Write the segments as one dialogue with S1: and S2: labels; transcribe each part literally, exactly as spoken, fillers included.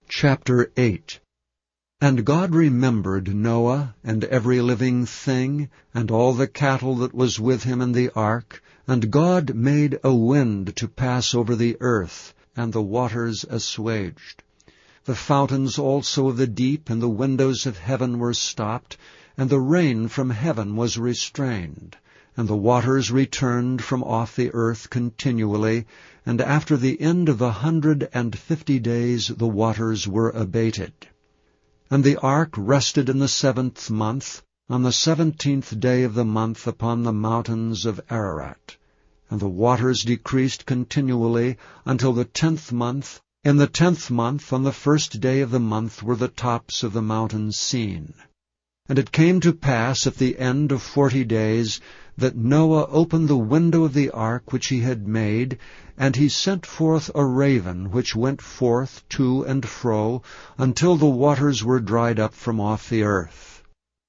S1: Chapter eight. And God remembered Noah, and every living thing, and all the cattle that was with him in the ark. And God made a wind to pass over the earth, and the waters assuaged. The fountains also of the deep and the windows of heaven were stopped, and the rain from heaven was restrained. And the waters returned from off the earth continually, and after the end of the hundred and fifty days the waters were abated. And the ark rested in the seventh month, on the seventeenth day of the month upon the mountains of Ararat. And the waters decreased continually until the tenth month. In the tenth month, on the first day of the month, were the tops of the mountains seen. And it came to pass at the end of forty days that Noah opened the window of the ark which he had made, and he sent forth a raven which went forth to and fro until the waters were dried up from off the earth.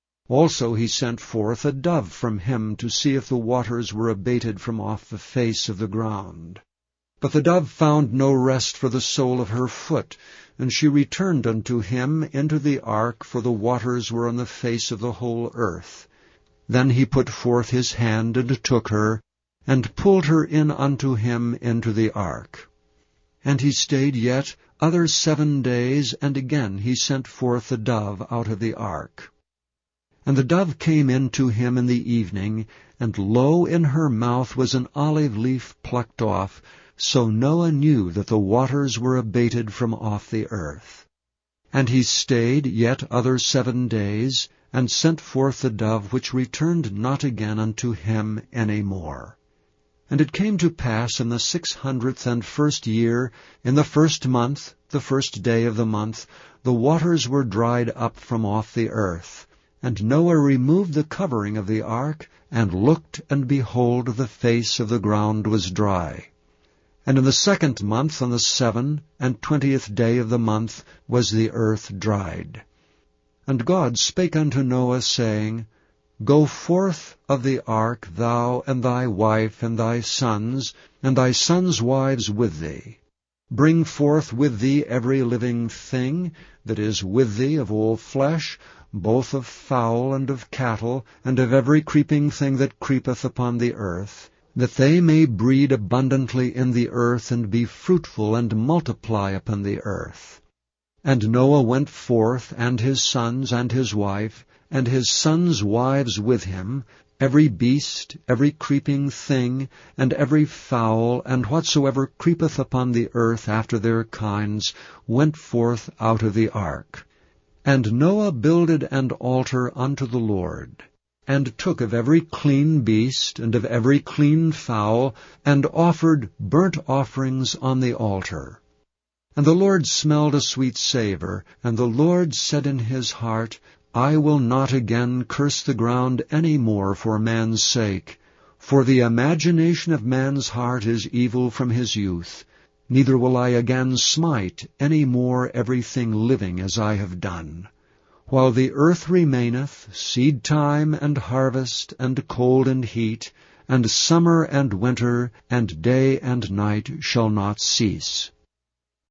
S1: Also he sent forth a dove from him to see if the waters were abated from off the face of the ground. But the dove found no rest for the sole of her foot, and she returned unto him into the ark, for the waters were on the face of the whole earth. Then he put forth his hand and took her, and pulled her in unto him into the ark. And he stayed yet other seven days, and again he sent forth the dove out of the ark. And the dove came in to him in the evening, and lo, in her mouth was an olive leaf plucked off. So Noah knew that the waters were abated from off the earth. And he stayed yet other seven days, and sent forth the dove, which returned not again unto him any more. And it came to pass in the six hundredth and first year, in the first month, the first day of the month, the waters were dried up from off the earth. And Noah removed the covering of the ark, and looked, and behold, the face of the ground was dry. And in the second month, on the seven and twentieth day of the month, was the earth dried. And God spake unto Noah, saying, Go forth of the ark, thou and thy wife and thy sons, and thy sons' wives with thee. Bring forth with thee every living thing that is with thee of all flesh, both of fowl and of cattle, and of every creeping thing that creepeth upon the earth, that they may breed abundantly in the earth, and be fruitful, and multiply upon the earth. And Noah went forth, and his sons, and his wife, and his sons' wives with him, every beast, every creeping thing, and every fowl, and whatsoever creepeth upon the earth after their kinds, went forth out of the ark. And Noah builded an altar unto the Lord, and took of every clean beast, and of every clean fowl, and offered burnt offerings on the altar. And the Lord smelled a sweet savour, and the Lord said in his heart, I will not again curse the ground any more for man's sake, for the imagination of man's heart is evil from his youth, neither will I again smite any more everything living as I have done. While the earth remaineth, seed time and harvest, and cold and heat, and summer and winter, and day and night shall not cease.